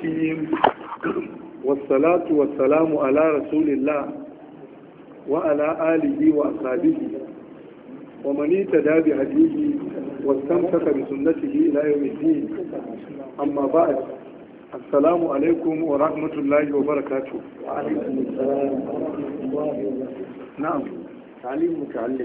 الرحيم والصلاة والسلام على رسول الله وعلى آله وأصحابه ومن اهتدى بهديه واستمسك بسنته إلى يوم الدين. أما بعد، السلام عليكم ورحمة الله وبركاته. وعليكم السلام ورحمة الله وبركاته. نعم. تعليم متعلم.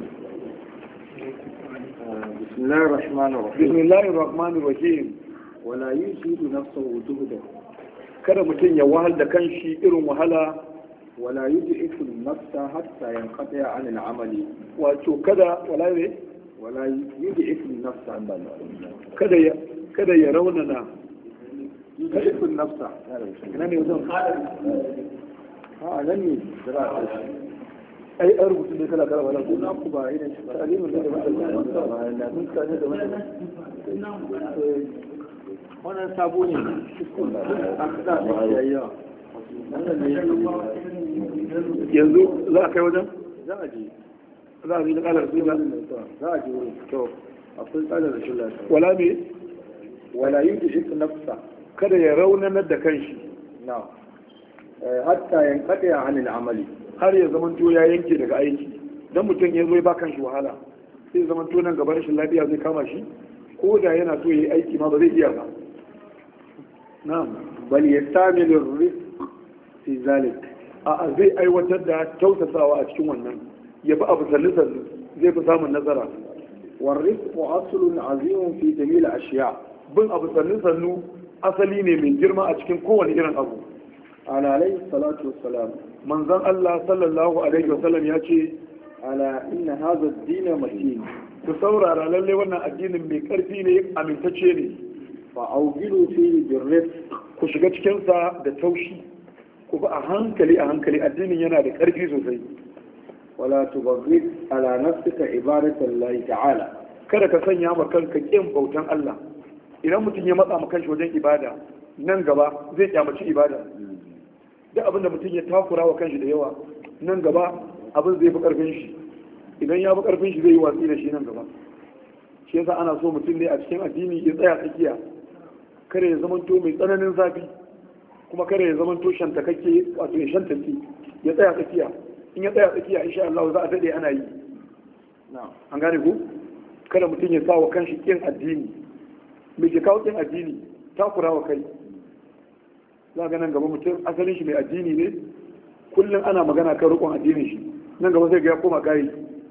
بسم الله الرحمن الرحيم. بسم الله الرحمن الرحيم. ولا يجهد نفسه جهدا. kada mutum ya wahal da kanshi irin wahala. ولا يضعف النفس حتى ينقطع عن العمل. wato kada ولا يضعف النفس عن kada ya raunana يضعف النفس. ina ne wajen nan ne ai an rubutu ne kala kala wala na ku ba irin shi ta'alimin da wannan sabo ne yanzu za a kai wajen za a je da kalar su za a je wurin to akwai tsarin rashin lafiya wala me wala yudhifu nafsa kada ya raunanar da kanshi na hatta yanqati an al-amali har ya zamanto ya yanke daga aiki dan mutum ya zo ya ba kanshi wahala sai zamanto nan gaba rashin lafiya zai kama shi ko da yana so ya yi aiki ma ba zai iya ba. na'am bal yastamilu ar-rizq fi zalik a zai aiwatar da kyautatawa a cikin wannan ya bi abu sallisan zai fi samun nasara. والرزق أصل عظيم في جميع الأشياء. bin abu sannu asali ne mai girma a cikin kowane irin abu. على عليه الصلاة والسلام manzon Allah sallallahu alaihi wasallam ya ce على إن هذا الدين متين. ku saurara lalle wannan addinin mai karfi ne amintacce ne. فأوجلوا فيه بالرزق. ku shiga cikinsa da taushi ku bi a hankali addinin yana da karfi sosai. ولا تبغض على نفسك عبادة الله تعالى. kada ka sanya ma kanka kin bautan Allah. Idan mutum ya matsa ma kanshi wajen ibada nan gaba zai kyamaci ibada. Duk abin da mutum ya takura wa kanshi da yawa nan gaba abin zai fi karfin shi. Idan ya fi karfin shi zai yi watsi da shi nan gaba. Shi yasa ana so mutum ne a cikin addini ya tsaya tsakiya. Kada ya zamanto mai tsananin zafi kuma kada ya zamanto shantakakke wato ya shantake ya tsaya tsakiya. In ya tsaya tsakiya insha Allah za a dade ana yi. An gane ku? Kada mutum ya sa wa kanshi kin addini. Me ke kawo kin addini? Takura wa kai. Za ga nan gaba mutum asalin shi mai addini ne, kullum ana magana kan rukun addinin shi. Nan gaba sai ga ya koma gayi.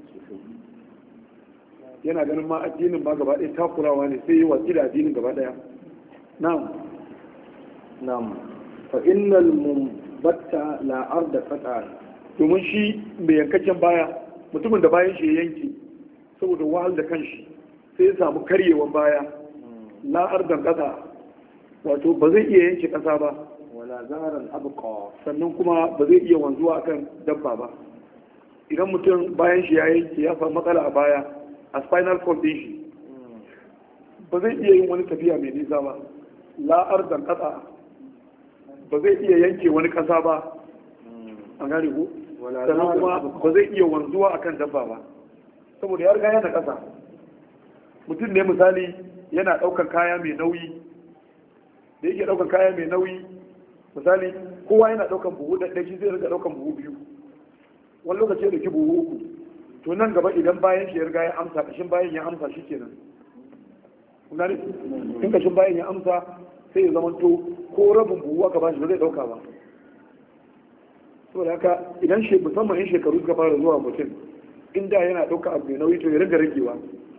Yana ganin ma addinin ma gaba ɗaya takurawa ne sai yi watsi da addinin gaba ɗaya. Na'am. نعم فإن المنبت لا أرض قطعا. domin shi mai yankakken baya mutumin da bayan shi ya yanke saboda wahal da kanshi sai ya samu karyewan baya la'ar da kasa wato ba zai iya yanke kasa ba wala zaharan abqa. sannan kuma ba zai iya wanzuwa akan dabba ba. Idan mutum bayan shi ya yanke ya samu matsala a baya a spinal cord din shi ba zai iya yin wani tafiya mai nisa ba. la'ar da kasa ba zai iya yanke wani kasa ba an gane ko sannan kuma ba zai iya wanzuwa akan dabba ba saboda ya riga yana kasa. Mutum ne misali yana ɗaukar kaya mai nauyi da yake ɗaukar kaya mai nauyi misali kowa yana ɗaukar buhu ɗaya shi zai riga ɗaukar buhu biyu wani lokaci ya ɗauki buhu uku to nan gaba idan bayan shi ya riga ya amsa kashin bayan ya amsa shi kenan gane in kashin bayan ya amsa sai ya zama to ko rabin buhu aka ba shi ba zai ɗauka ba. saboda haka idan musamman in shekaru suka fara zuwa mutum in da yana ɗauka abu mai nauyi to ya riga ragewa.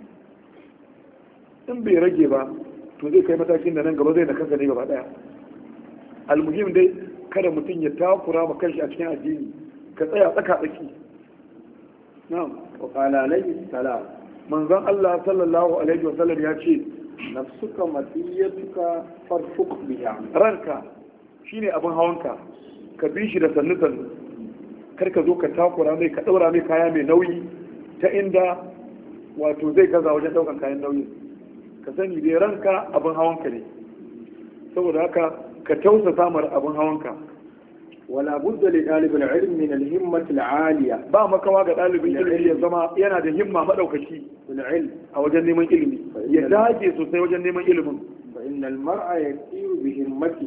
In bai rage ba to zai kai matakin da nan gaba zai na kansa ne gaba ɗaya. Almuhim dai kada mutum ya takura ma kanshi a cikin addini ka tsaya tsaka tsaki. Na'am. wa qala alayhi salam manzon Allah sallallahu alaihi wa sallam ya ce nafsuka matiyatuka farfuq biha. ranka shine abin hawanka ka bi shi da sannu kar ka zo ka takura mai ka daura mai kaya mai nauyi ta inda wato zai gaza wajen daukan kayan nauyi. Ka sani dai ranka abin hawanka ne saboda haka ka tausa samar abin hawanka. ولا بد لطالب العلم من الهمة العالية. ba makawa ga ɗalibin ilimi ya zama yana da himma madaukaki العلم a wajen neman ilimi ya dage sosai wajen neman ilimin. فإن المرء يسير بهمته.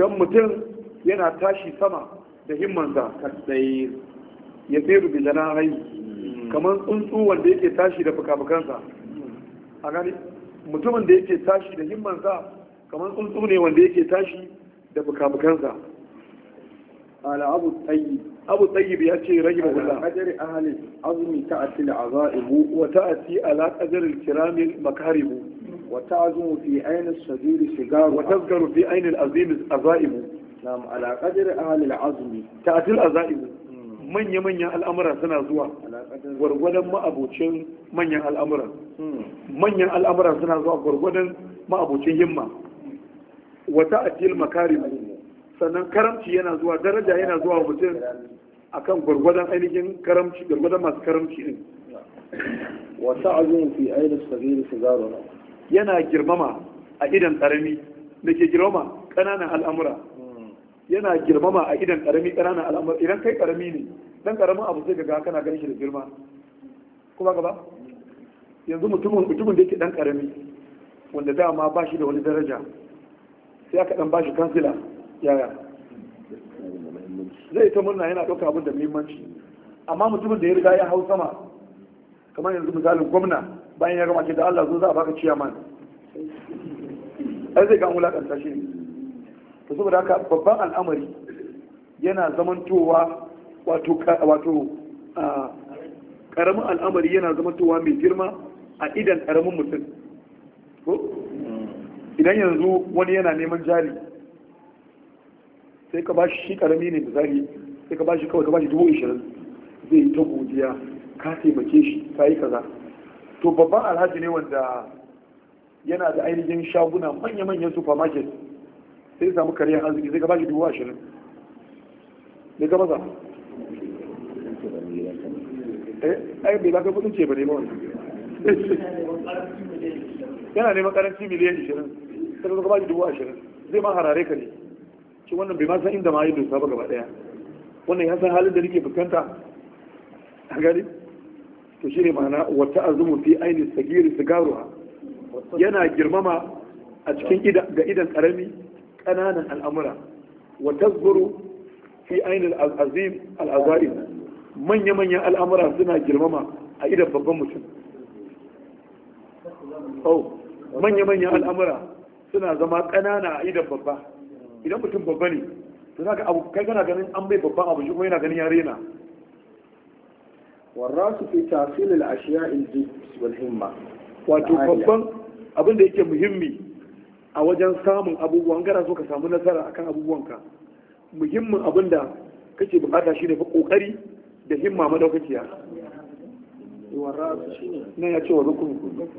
idan mutum yana tashi sama da himmansa kadai ya feru bi janahi kamar tsuntsu wanda yake tashi da fuka-fukansa a gani mutumin da yake tashi da himmansa kamar tsuntsu ne wanda yake tashi da fuka-fukansa. ala abu tayyib abu tayyib ya ce rage ala mahulla qadari ahli azmi ta'ti al'azaibu wa ta'ati ala qadar al-kiram makarimu wa ta'zumu fi ayn as-sabil sigar wa tazkaru fi ayn al-azim azaimu. nam ala qadari ahli al'azmi ta'ati al-azaimu manya-manyan al'amura suna zuwa ala qadari gwargwadon ma'abocin manyan al'amura manyan al'amura suna zuwa gwargwadon ma'abocin himma. wa ta'ati al-makarim sannan karamci yana zuwa daraja yana zuwa wa mutum akan gwargwadon ainihin karamci gwargwadon masu karamci din. wa ta'zumu fi ayn as-sabil sigar yana girmama a idan karami da ke girmama ƙananan al'amura yana girmama a idan karami ƙananan al'amura idan kai karami ne dan karamin abu sai ga kana ganin shi da girma kuma gaba yanzu mutumin da yake dan karami wanda dama ba shi da wani daraja sai aka dan bashi kansila yaya zai ta murna yana ɗauka abin da muhimmanci. amma mutumin da ya riga ya hau sama kamar yanzu misalin gwamna bayan ya gama ce da Allah zo za a baka ciyaman ai zai ga wulakanta shi to saboda haka babban al'amari yana zamantowa wato karamin al'amari yana zamantowa mai girma a idan karamin mutum ko idan yanzu wani yana neman jari sai ka bashi shi karami ne misali sai ka bashi kawai ka bashi 20,000 zai yi ta godiya ka taimake shi ka yi kaza to babban alhaji ne wanda yana da ainihin shaguna manya-manyan supermarket sai ya samu kariyar arziki zai ka bashi 20,000 ne ka maza ai bai baka kudin ce ba ne ba wani yana neman karanci miliyan 20 sai ka bashi 20,000 zai ma harare ka ne shi wannan bai ma san inda ma yi dosa ba gaba daya wannan ya san halin da nake fuskanta a gani to shi ne ma'ana wata azumu fi ainihin sagiri sigaruwa yana girmama a cikin ga idan karami ƙananan al'amura wata zuru fi ainihin al'azim al'azari manya-manyan al'amura suna girmama a idan babban mutum manya-manyan al'amura suna zama ƙanana a idan babba idan mutum babba ne to zaka abu kai kana ganin an bai babban abu shi kuma yana ganin ya rena. والراس في تحصيل الأشياء الجد والهمة wato babban abin da yake muhimmi a wajen samun abubuwan gara so ka samu nasara akan abubuwanka muhimmin abin da kake bukata shi ne fa kokari da himma madaukakiya nan ya ce wa rukuni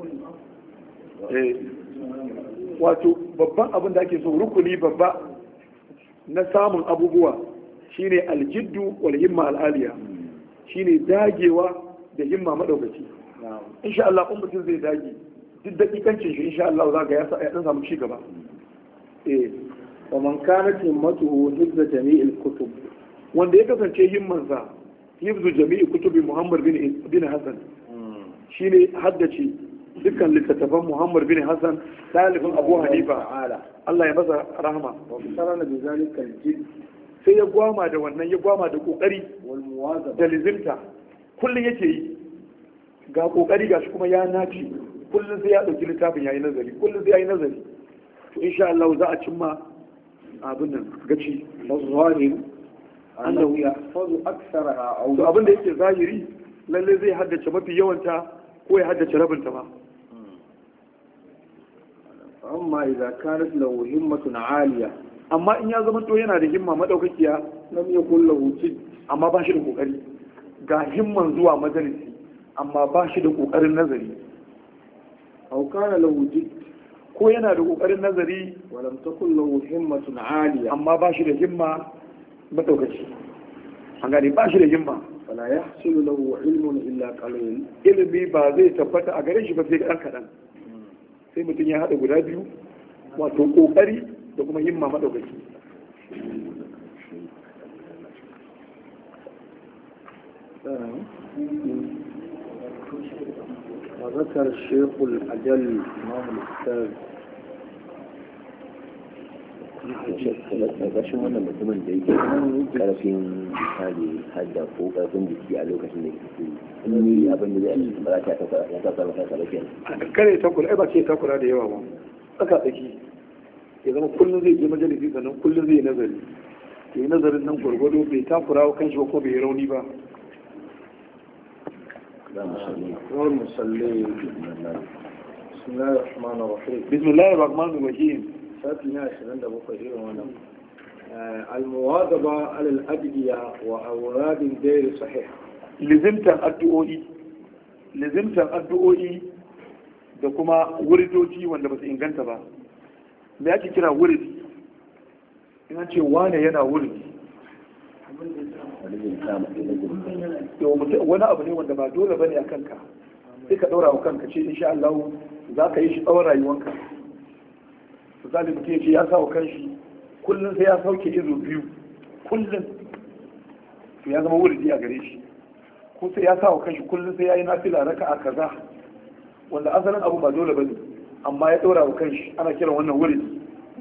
wato babban abin da ake so rukuni babba na samun abubuwa shine aljiddu wal himma al'aliya shine dagewa da himma madaukaki insha Allah in mutum zai dage duk dakikancin shi insha Allah za ga ya dan samu ci gaba wa man kanat himmatuhu hifz jami'il kutub wanda ya kasance himmansa hifzu jami'i kutubi Muhammad bin Hassan shine haddace dukkan littattafan Muhammad bin Hassan dalibin Abu Hanifa Allah ya masa rahama wa sarana bi zalika al-jidd sai ya gwama da wannan ya gwama da kokari da lizimta kullum yake yi ga kokari gashi kuma ya naci kullum sai ya dauki littafin yayi nazari kullum sai yayi nazari to insha Allah za a cimma abin nan gaci mazahir annahu yahfazu aktharaha aw to abin da yake zahiri lalle zai haddace mafi yawanta ko ya haddace rabinta ba amma idza kanat lahu himmatun 'aliya amma in ya zama to yana da himma madaukakiya lam yakul lahu jidd amma ba shi da kokari ga himman zuwa majalisi amma ba shi da kokarin nazari aw kana lahu jidd ko yana da kokarin nazari wa lam takul lahu himmatun 'aliya amma ba shi da himma madaukaki an gane ba shi da himma fala yahsulu lahu ilmun illa qalil ilimi ba zai tabbata a gare shi ba sai dan kadan sai mutum ya hada guda biyu wato kokari da kuma himma madaukaki وذكر الشيخ الأجل إمام الأستاذ ƙarƙashin wannan mutumin da yake ƙarfin misali hadda ko ƙarfin jiki a lokacin da yake yi abin da zai ba za ta takura masa ba kenan. Kare takura ai ba ce takura da yawa ba, tsaka tsaki ya zama kullum zai je majalisi sannan kullum zai nazari, ya yi nazarin nan gwargwado bai takura wa kanshi ba ko bai rauni ba. بسم الله الرحمن الرحيم. ساتنا عشرين دقيقة إلى هنا. المواظبة على الأدعية وأوراد غير صحيح. لزمت الدعوء da kuma wuridoji wanda ba su inganta ba. Me ake kira wuridi? Ina ce wane yana wuridi. Wani abu ne wanda ba dole bane a kanka. Sai ka ɗaura wa kanka ce insha Allah za ka yi shi tsawon rayuwanka. Misali mutum ya ce ya sa wa kanshi kullum sai ya sauke izo 2 kullum, to ya zama wuridi a gare shi. Ko sai ya sa wa kanshi kullum sai ya yi nafila raka'a kaza, wanda asalin abu ba dole bane amma ya ɗaura wa kanshi, ana kiran wannan wuridi.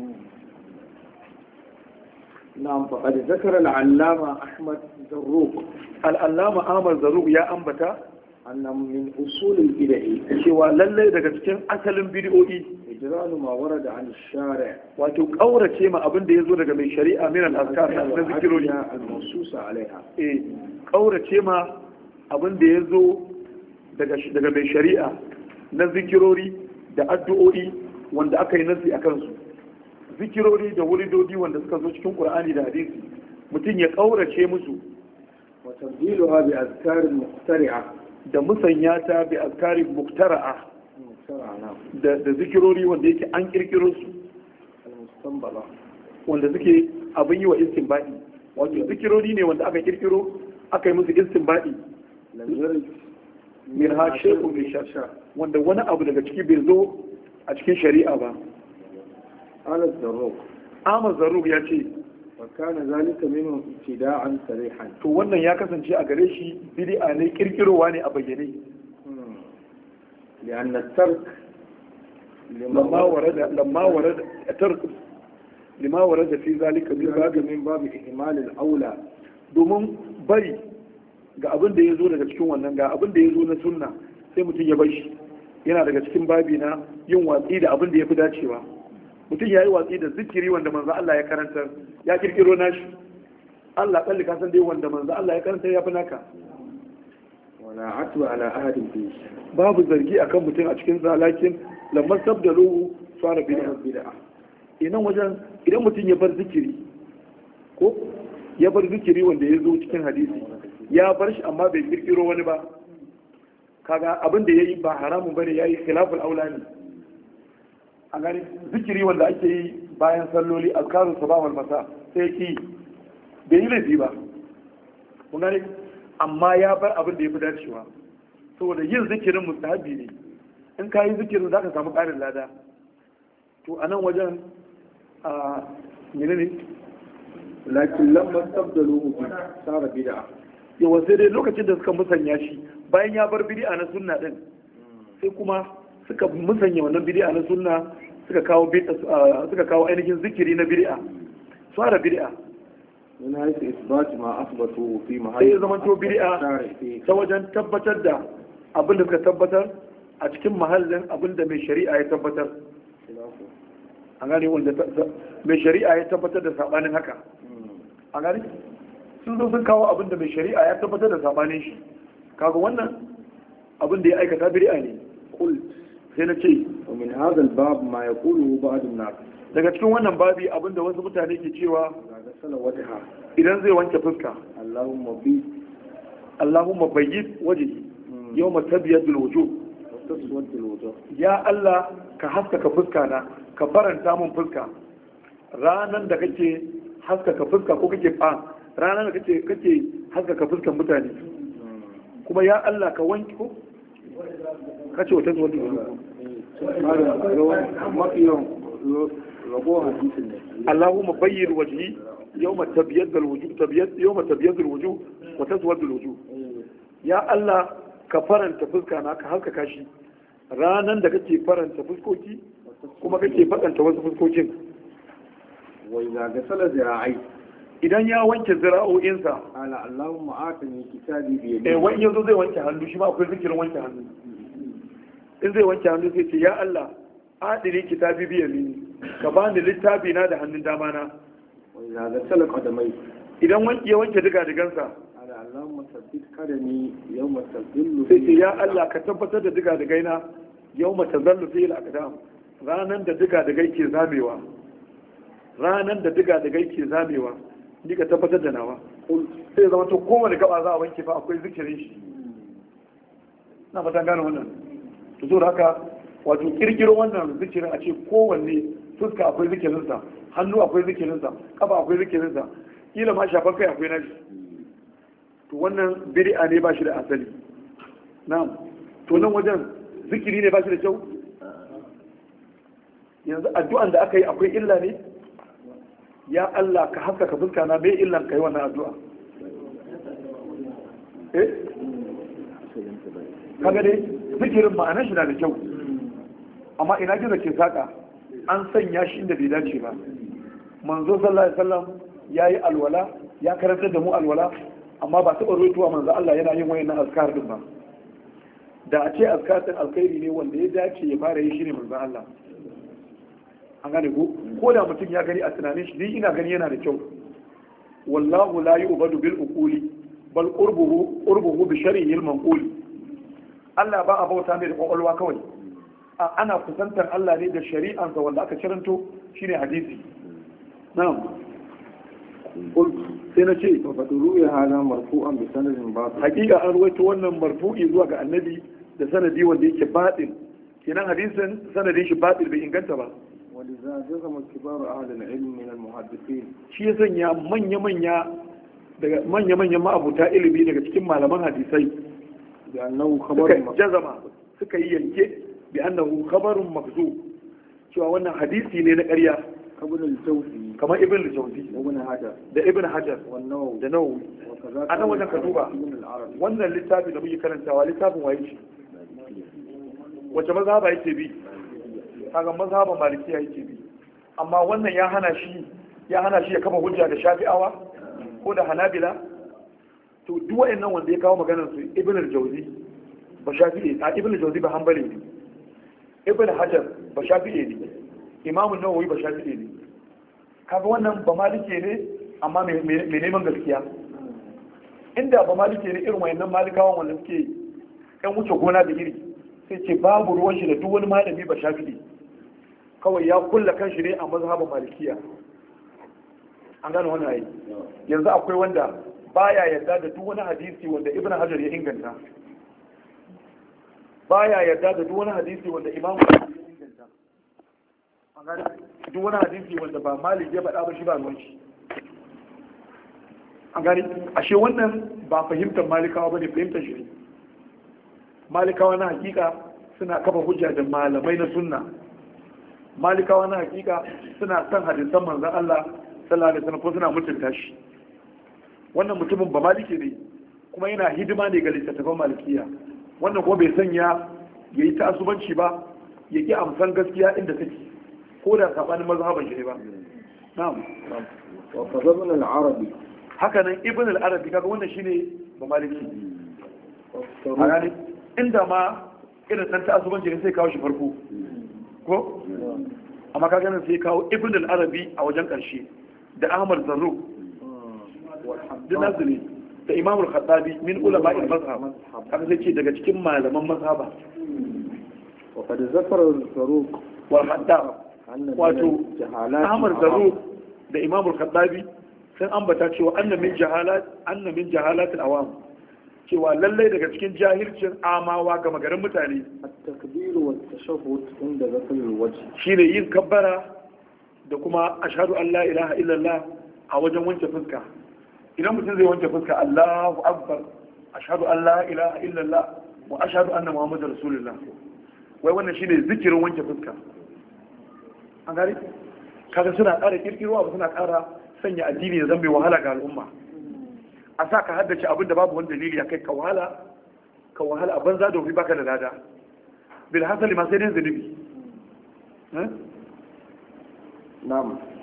نعم. فقد ذكر العلامة أحمد زروق. العلامة أحمد زروق يا أنبتا أن من أصول البدع شوى للي دقتكين أسل بدعوئي إجران ما ورد عن الشارع واتو قورة شيما أبن دي يزور من شريعة من الأذكار نذكروا المنصوص عليها. إيه قورة شيما أبن دي يزور من شريعة نذكروا da addu'o'i wanda aka yi nasi a kansu, zikirori da wuridodi wanda suka zo cikin Qur'ani da hadisi, mutum ya kaurace musu. wa tabdiluha bi azkarin muqtari'a, da musanya ta bi azkarin muqtara'a, da zikirori wanda yake an kirkiro su, al-mustanbala, wanda suke abin yi wa istinbadi, wato zikirori ne wanda aka kirkiro aka yi musu istinbadi. min ha shay'un min shasha, wanda wani abu daga ciki bai zo a cikin shari'a ba. Ahmad Zarruq ya ce wa kana zalika minhu ibtida'an sarihan, to wannan ya kasance a gare shi bid'a ne, kirkirowa ne a bayyane. لأن الترك لما ورد في ذلك من باب إهمال الأولى، domin bari ga abin da ya zo daga cikin wannan, ga abin da ya zo na sunna sai mutum ya bar shi, yana daga cikin babi na yin watsi da abin da ya fi dacewa. Mutum ya yi watsi da zikiri wanda manzo Allah ya karantar, ya kirkiro nashi. Allah kalli ka san dai wanda manzo Allah ya karantar ya fi naka. wala atwa ala ahadin fi, babu zargi akan mutum a cikin zalakin lamma sabdalu fara bid'a. Idan mutum ya bar zikiri ko ya bar zikiri wanda ya zo cikin hadisi, ya bar shi amma bai kirkiro wani ba, kaga abin da yayi ba haramun bane, yayi khilaful aula ne. a gani zikiri wanda ake yi bayan salloli azkarun sabah wal masa sai ki bai yi laifi ba, kun gani, amma ya bar abin da ya fi dacewa, saboda yin zikirin mustahabi ne. In ka yi zikirin za ka samu ƙarin lada. To a nan wajen a menene, lakin lamma tabdalu bi sara bid'a, yawa sai dai lokacin da suka musanya shi bayan ya bar bid'a na sunna din, sai kuma suka musanya wannan bid'a na sunna suka kawo ainihin zikiri na bid'a, fara bid'a. min haythu isbat ma asbatu fi sai ya zama to bid'a ta wajen tabbatar da abin da suka tabbatar a cikin mahallin abin da mai shari'a ya tabbatar. A gane wanda mai shari'a ya tabbatar da sabanin haka. A gane sun zo sun kawo abin da mai shari'a ya tabbatar da sabanin shi, kaga wannan abin da ya aikata bid'a ne. qult, sai na ce ومن هذا الباب ما يقوله بعض الناس، daga cikin wannan babi abinda wasu mutane ke cewa غسل وجهها idan zai wanke fuska, Allahumma bayyid wajhi yawma tabyadul wujuh وتسود الوجوه، ya Allah ka haskaka fuska na, ka faranta mun fuska ranan da kake haskaka fuska, ko kake ranan da kake haskaka fuskan mutane, kuma ya Allah ka wanke ko kace wata zuwa Allahumma bayyid wajhi yawma tabyadul wujuh wa taswadul wujuh, ya Allah ka faranta fuska na, ka haskaka shi ranan da kake faranta fuskoki kuma kake fakanta wasu fuskokin. wa idza gasala zira'ai idan ya wanke zira'o'insa ala Allahumma atini kitabi bi yamini wani yanzu zai wanke hannu shi ma akwai zikirin wanke hannu in zai wanke hannu sai ce ya Allah adini kitabi bi yamini ka bani littafi na da hannun dama na wa idza gasala qadamai idan ya wanke diga-digansa ala Allahumma sabbit qadami yawma tadillu sai ce ya Allah ka tabbatar da diga-digaina yawma tazallu fihi al-aqdam ranan da diga-digai ke zamewa ranan da diga-digai ke zamewa ni ka tabbatar da nawa sai zama to kowane gaba za a wanke fa akwai zikirin shi na fatan gane wannan to zo da haka wato kirkiro wannan zikirin a ce kowanne fuska akwai zikirinsa hannu akwai zikirinsa kafa akwai zikirinsa kila ma shafan kai akwai nashi to wannan bid'a ne ba shi da asali na'am to nan wajen zikiri ne ba shi da kyau yanzu addu'an da aka yi akwai illa ne ya Allah ka haskaka fuska na bai illan kai wannan addu'a kaga dai zikirin ma'anar shi na da kyau amma ina gizo ke saka an sanya shi inda bai dace ba manzo sallallahu alaihi wasallam yayi alwala ya karantar da mu alwala amma ba taɓa rutuwa manzo Allah yana yin wayannan azkar din ba da a ce azkar din alkhairi ne wanda ya dace ya fara yi shi ne manzo Allah an gane ko da mutum ya gani a tunanin shi ni ina gani yana da kyau wallahu la yu'badu bil uquli bal qurbuhu bi shar'il manquli Allah ba a bauta mai da kwakwalwa kawai ana kusantar Allah ne da shari'ansa wanda aka ciranto shine hadisi na'am sai na ce faduru ya hana marfu'an bi sanadin batil hakika an ruwaito wannan marfu'i zuwa ga annabi da sanadi wanda yake batil kenan hadisin sanadin shi batil bai inganta ba ولذا جزم كبار أهل العلم من المحدثين shi ya sanya manya-manyan ma'abuta ilimi daga cikin malaman hadisai da annahu khabarun jazama suka yi yanke bi annahu khabarun makzub cewa wannan hadisi ne na ƙarya kamar ibn al-jawzi da ibn hajar da nawawi a nan wajen ka duba wannan littafi da muke karantawa littafin waye shi wace mazhaba yake bi kaga mazhaban malikiya yake bi amma wannan ya hana shi ya kafa hujja da shafi'awa ko da hanabila to duk wayannan wanda ya kawo maganar su ibn al-jawzi ba shafi'i a ibn al-jawzi ba hanbali ne ibn hajar ba shafi'i ne imam an-nawawi ba shafi'i ne kaga wannan ba malike ne amma mai neman gaskiya inda ba malike ne irin wayannan malikawan wanda suke yan wuce gona da iri sai ce babu ruwan shi da duk wani malami ba shafi'i kawai ya kulla kan shi ne a mazhabin malikiya an gane wannan ayi yanzu akwai wanda baya yarda da duk wani hadisi wanda ibn hajar ya inganta baya yarda da duk wani hadisi wanda imam ya inganta an gane duk wani hadisi wanda ba malik ya faɗa ba shi ba ruwan shi an gane ashe wannan ba fahimtar malikawa bane fahimtar shi ne malikawa na hakika suna kafa hujja da malamai na sunna malikawa na hakika suna son hadisan manzon Allah sallallahu alaihi wasallam ko suna mutunta shi wannan mutumin ba maliki ne kuma yana hidima ne ga littattafan malikiya wannan kuma bai sanya yayi ta'assubanci ba ya ki amsan gaskiya inda take ko da sabanin mazhaban shi ne ba na'am wa fadl al-arabi haka nan ibn al-arabi kaga wannan shine ba maliki a gane inda ma irin dan ta'assubanci ne sai kawo shi farko ko amma kaga nan sai kawo ibn al-arabi a wajen karshe da ahmad zarruq da nazari da imam al-khattabi min ulama al-mazhab kaga sai ce daga cikin malaman mazhaba wa qad zakara zarruq wal khattab wato ahmad zarruq da imam al-khattabi sun ambata cewa anna min jahalat al-awam cewa lallai daga cikin jahilcin amawa ga magarin mutane at-takbir wa at-tashahhud inda zakar al-wajh shine yin kabbara da kuma ashhadu an la ilaha illallah a wajen wanke fuska idan mutum zai wanke fuska Allahu akbar ashhadu an la ilaha illallah wa ashhadu anna muhammadar rasulullah wai wannan shine zikirin wanke fuska an gari kaga suna ƙara kirkiro abu suna ƙara sanya addini ya zama mai wahala ga al'umma a sa ka haddace abin da babu wani dalili a kai ka wahala a banza da wuri baka da lada bil hasali ma sai dai zunubi na'am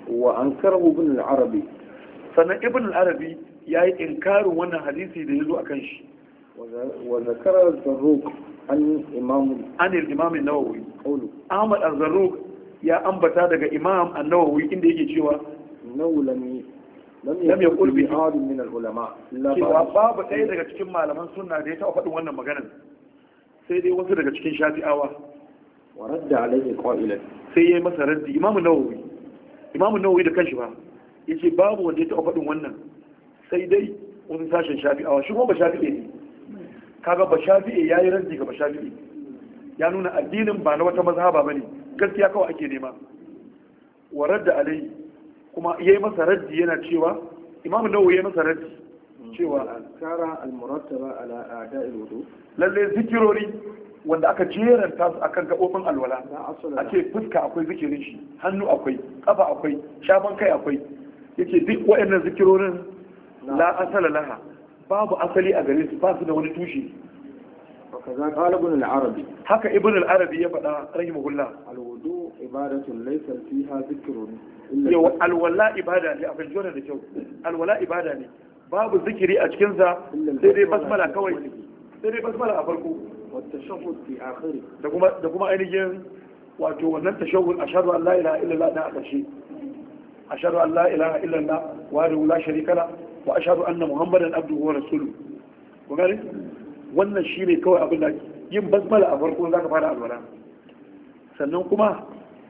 wa ankarahu ibn al-arabi sannan ibn al-arabi yayi inkarin wannan hadisi da yazo akan shi wa zakara az-zarruq an imam an-nawawi qawlu ahmad az-zarruq ya ambata daga imam an-nawawi inda yake cewa innahu lam yaqul bi ahad min al-ulama cewa babu ɗaya daga cikin malaman sunna da ya taɓa faɗin wannan maganar sai dai wasu daga cikin shafi'awa wa radda alayhi qailan sai yayi masa raddi imam an-nawawi da kanshi ba yace babu wanda ya taɓa faɗin wannan sai dai wani sashen shafi'awa shi kuma ba shafi'e ne kaga ba shafi'e yayi raddi ga ba shafi'e ya nuna addinin ba na wata mazhaba bane gaskiya kawai ake nema wa radda alayhi kuma yayi masa raddi yana cewa imam an-nawawi yayi masa raddi cewa al-azkara al-murattaba ala a'da'il wudu lalle zikirori wanda aka jeranta su akan gabobin alwala a ce fuska akwai zikirin shi hannu akwai kafa akwai shafan kai akwai yace duk waɗannan zikirorin la asala laha babu asali a gare su ba su da wani tushe kaza qala ibn al-arabi haka ibn al-arabi ya faɗa rahimahullah al-wudu ibadatun laysa fiha zikrun yau alwala ibada ne a fahimci da kyau alwala ibada ne babu zikiri a cikinsa sai dai basmala kawai sai dai basmala a farko والتشهد في آخره da kuma ainihin wato wannan tashahhud ashhadu an la ilaha illallah da aka ce ashhadu an la ilaha illallah wa la sharika la wa ashhadu anna muhammadan abduhu wa rasuluhu ko gane wannan shine kawai abin da yin basmala a farko zaka fara alwala sannan kuma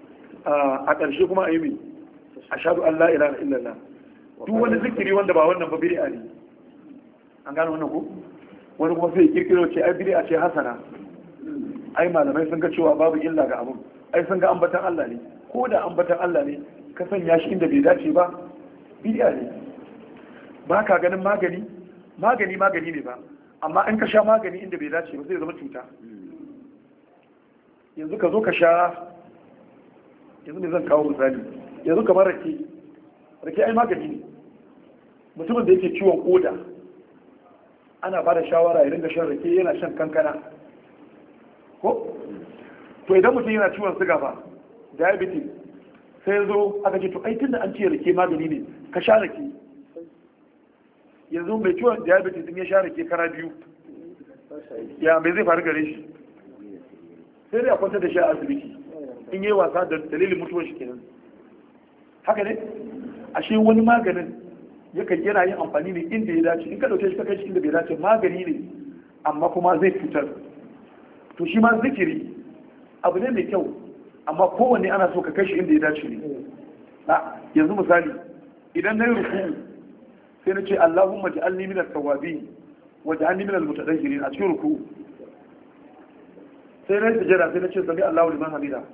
a ƙarshe kuma ayi mai ashhadu an la ilaha illallah duk wani zikiri wanda ba wannan ba bid'a ne an gane wannan ko wani kuma sai kirkiro ce ai bid'a ce hasana ai malamai sun ga cewa babu illa ga abun ai sun ga ambatan Allah ne ko da ambatan Allah ne ka sanya shi inda bai dace ba bid'a ne ba ka ganin magani ne ba amma in ka sha magani inda bai dace ba zai zama cuta yanzu ka zo ka sha yanzu ne zan kawo misali yanzu kamar rake ai magani ne mutumin da yake ciwon koda ana ba da shawara ya ringa shan rake yana shan kankana ko to idan mutum yana ciwon siga ba diabetes sai zo aka ce to ai tunda an ce rake magani ne ka sha rake yanzu mai ciwon diabetes in ya sha rake kara biyu ya mai zai faru gare shi sai dai a kwantar da shi a asibiti in yi wasa da dalilin mutuwar shi kenan haka ne ashe wani maganin yakan yana yin amfani ne inda ya dace in ka dauke shi ka kai shi inda bai dace magani ne amma kuma zai cutar to shi ma zikiri abu ne mai kyau amma kowanne ana so ka kai shi inda ya dace ne yanzu misali idan na yi ruku sai na ce Allahumma ja'alni minal tawwabin wa ja'alni minal mutatahhirin a cikin ruku sai na yi sujada sai na ce sami Allahu liman hamida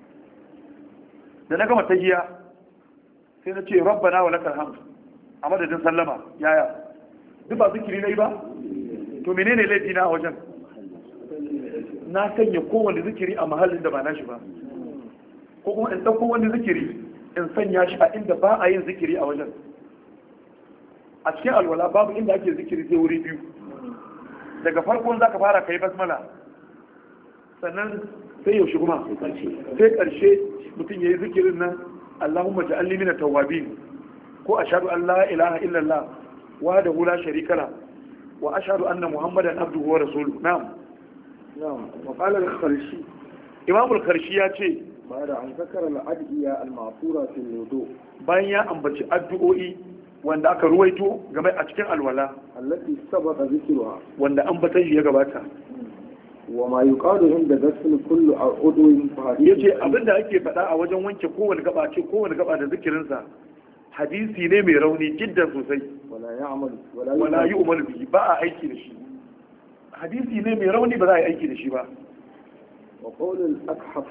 da na gama tahiyya sai na ce rabbana wa lakal hamd a madadin sallama yaya duk ba zikiri na yi ba to menene laifi na a wajen na sanya kowane zikiri a mahallin da ba na shi ba ko kuma in ɗauko wani zikiri in sanya shi a inda ba a yin zikiri a wajen a cikin alwala babu inda ake zikiri sai wuri biyu daga farkon za ka fara kai basmala sannan sai yaushe kuma sai ƙarshe mutum ya yi zikirin nan Allahumma ja'alni minat tawwabin ko ashhadu an la ilaha illallah wahdahu la sharika la wa ashhadu anna muhammadan abduhu wa rasuluhu na'am wa qala al-kharshi imam al-kharshi ya ce bayan an zakara al-adiya al-ma'thura fil wudu bayan ya ambaci addu'o'i wanda aka ruwaito game a cikin alwala allati sabaqa zikruha wanda ambatan shi ya gabata wa ma yuqalu inda ghasl kullu udwin fahari yace abinda ake faɗa a wajen wanke kowane gaba ce kowane gaba da zikirin sa hadisi ne mai rauni jiddan sosai wala yu'malu bihi ba a aiki da shi hadisi ne mai rauni ba za a yi aiki da shi ba wa qawlul akhaf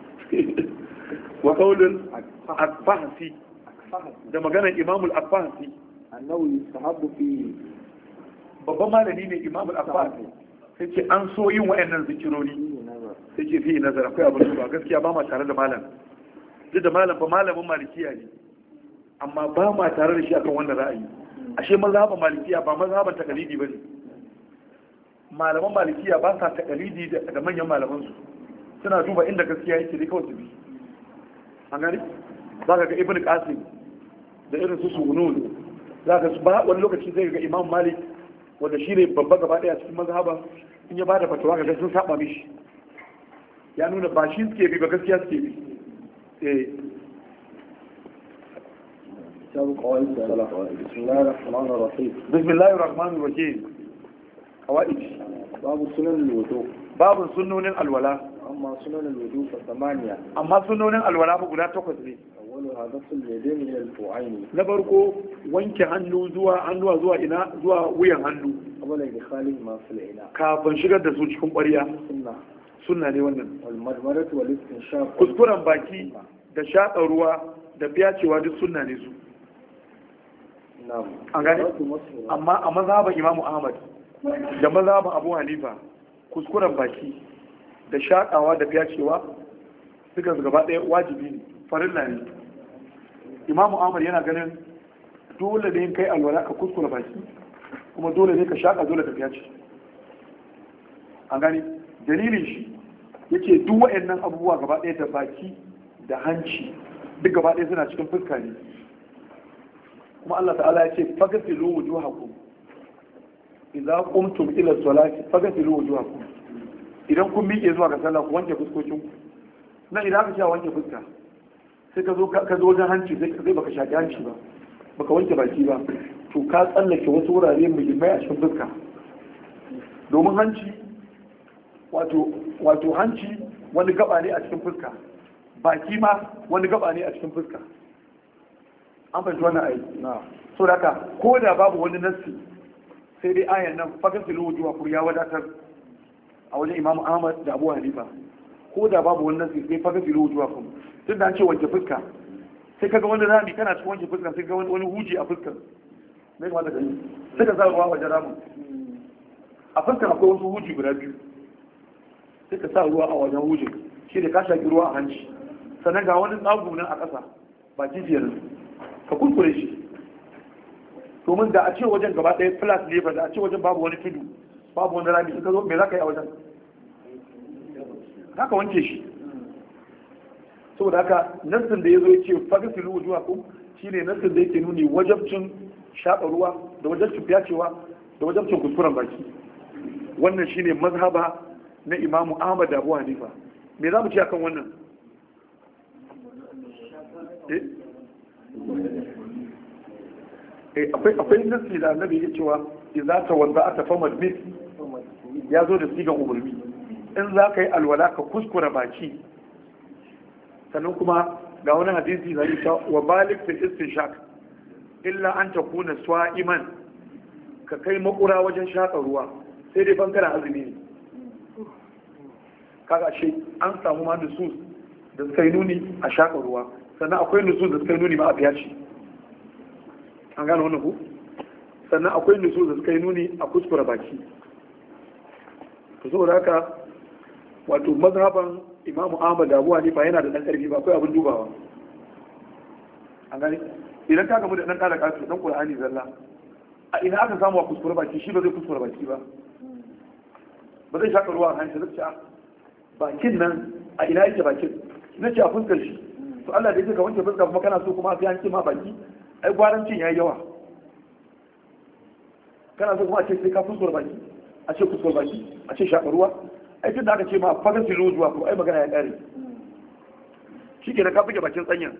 wa qawlul akfahsi da maganar imamul akfahsi annahu yustahabbu fi babban malami ne imamul akfahsi sai ce an so yin wa'annan zikirori sai ce fi nazar akwai abin ba gaskiya ba ma tare da malam duk da malam ba malamin malikiya ne amma ba ma tare da shi akan wannan ra'ayi ashe mazhaban malikiya ba mazhaban takalidi bane malaman malikiya ba sa takalidi da manyan malaman su suna duba inda gaskiya yake dai kawai su bi an gani za ka ga ibn qasim da irin su sunun za ka ba wani lokaci zai ga imam malik wanda shi ne babba gaba daya cikin mazhaban in ya bada fatawa ga sun saba mishi ya nuna ba shi suke bi ba gaskiya suke bi كتاب قواعد الصلاة بسم الله الرحمن الرحيم بسم الله الرحمن الرحيم قواعد باب سنن الوضوء باب سنن الولاء أما سنن الوضوء فثمانية أما سنن الولاء فقد تقص لي أولها غسل اليدين إلى الكوعين نبركو وانك هنو زوا إنا زوا ويا هنو قبل إدخالهما في الإناء kafin shigar da su cikin ƙwariya سنة sunna ne wannan والمدمرة والاستنشاق kuskuren baki da shaƙa ruwa da fiyacewa duk sunna ne su نعم an gane amma a mazhaban imamu ahmad da mazhaban abu hanifa kuskuren baki da shaƙawa da fiyacewa suka gaba ɗaya wajibi ne farilla ne imamu ahmad yana ganin dole ne kai alwala ka kuskura baki kuma dole ne ka shaƙa dole ka fiyace an gane dalilin shi yake duk waɗannan abubuwa gaba ɗaya da baki da hanci duk gaba ɗaya suna cikin fuska ne kuma Allah ta'ala ya ce fagasilu wujuhakum idza qumtum ila salati fagasilu wujuhakum idan kun miƙe zuwa ga sallah ku wanke fuskokin ku nan idan aka ce wanke fuska sai ka zo wajen hanci sai baka shaƙi hanci ba baka wanke baki ba to ka tsallake wasu wurare muhimmai a cikin fuska domin hanci wato hanci wani gaba ne a cikin fuska baki ma wani gaba ne a cikin fuska an fahimci wannan ayi so da haka ko da babu wani nassi sai dai ayan nan fakan filu wujuwa ku ya wadatar a wajen imam ahmad da abu hanifa ko da babu wani nassi sai fakan filu wujuwa ku tun da an ce wanke fuska sai kaga wani rami kana cikin wanke fuska sai ga wani huji a fuskar mai kuma da gani sai ka sa ruwa wajen ramin a fuskar akwai wasu huji guda biyu sai ka sa ruwa a wajen hujin shi da ka shaƙi ruwa a hanci sannan ga wani tsagu nan a ƙasa ba jijiyar ka kuskure shi domin da a ce wajen gaba ɗaya flat ne ba da a ce wajen babu wani tudu babu wani rami in ka zo me za ka yi a wajen haka wanke shi saboda haka nassin da ya zo ya ce fagasilu wujuhakum shine nassin da yake nuni wajabcin shaƙa ruwa da wajabcin fiyacewa da wajabcin kuskuren baki wannan shine mazhaba na imamu ahmad da abu hanifa me za mu ci akan wannan akwai nasi da annabi ya cewa idza tawadda ata famad bis ya zo da sigan umarni in za ka yi alwala ka kuskura baki sannan kuma ga wani hadisi da ya wa balik fil istinshaq illa an takuna swa'iman ka kai makura wajen shaƙa ruwa sai dai bangaren azumi ne kaga shi an samu ma nusus da suka yi nuni a shaƙa ruwa sannan akwai nusus da suka yi nuni ma a fiyaci an gane wannan ku sannan akwai nusus da suka yi nuni a kuskura baki to saboda haka wato mazhaban imamu ahmad da abu hanifa yana da ɗan ƙarfi ba akwai abin dubawa an gane idan ka gamu da ɗan ƙara ƙarfi ɗan ƙur'ani zalla a ina aka samu a kuskura baki shi ba zai kuskura baki ba ba zai shaƙa ruwa a hanci zai ce bakin nan a ina yake bakin na ce a fuskar shi to Allah da yake ka wanke fuska kuma kana so kuma sai an ce ma baki ai gwarancin yayi yawa kana so kuma a ce sai ka fuskar baki a ce fuskar baki a ce shaƙa ruwa ai tun da aka ce ma fagan filo zuwa ko ai magana ya ƙare shi ke da ka buge bakin tsanyan